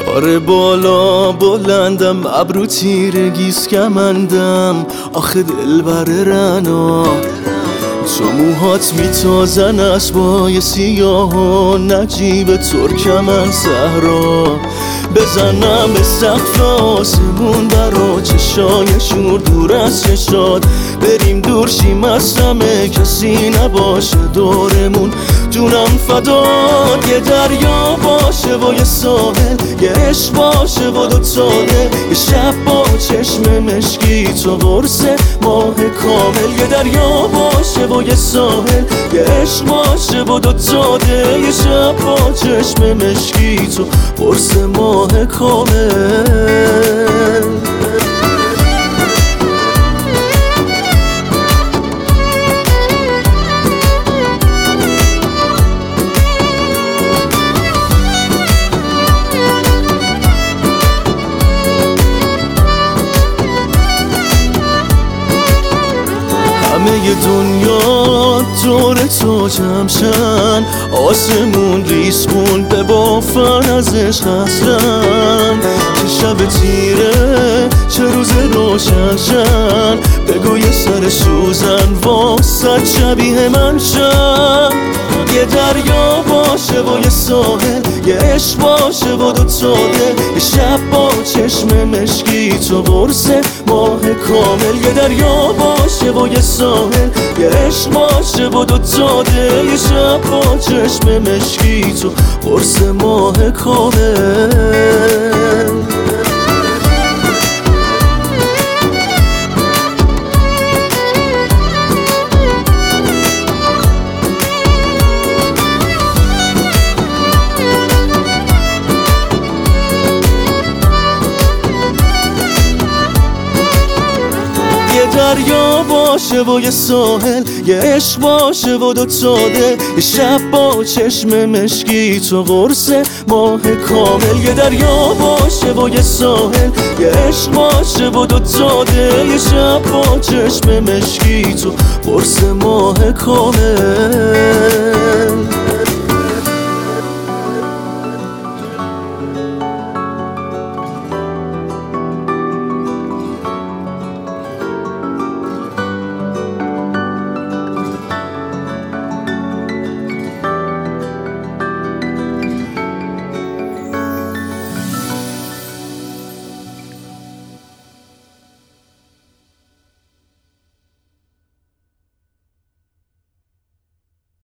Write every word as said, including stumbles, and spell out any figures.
آره بالا بلندم، ابرو تیرگیز کمندم، آخه دلبر رنا تو موهات میتازن اسبای سیاه و نجیب ترکمن صحرا بزنم به سقف آسمون برا چشای شور دور از چشات بریم دور شیم از همه کسی نباشه دورمون جونم فدات یه دریا باشه و یه ساحل یه عشق باشه و دو تاله یه شب با چشم مشکی تو قرص ماه کامل یه دریا باشه و یه ساحل یه عشق باشه و دو تاله یه شب با چشم مشکی تو قرص ماه کامل همه دنیا دور تو جمشن آسمون ریسمون به بافن از عشق هستن چه شب تیره چه روز روشنشن بگو یه سر سوزن واسه شبیه من شن یه دریا باشه و یه ساحل یه عشق باشه و دو تاله یه شب با چشم مشکی تو قرص ماه کامل یه دریا باشه و یه ساحل یه عشق باشه و دو تاله یه شب با چشم مشکی تو قرص ماه کامل دریا باشه و یه ساحل یه عشق باشه و دو تاله یه شب با چشم مشکی تو قرص ماه کامل یه دریا باشه و یه ساحل یه عشق باشه و دو تاله یه شب با چشم مشکی تو قرص ماه کامل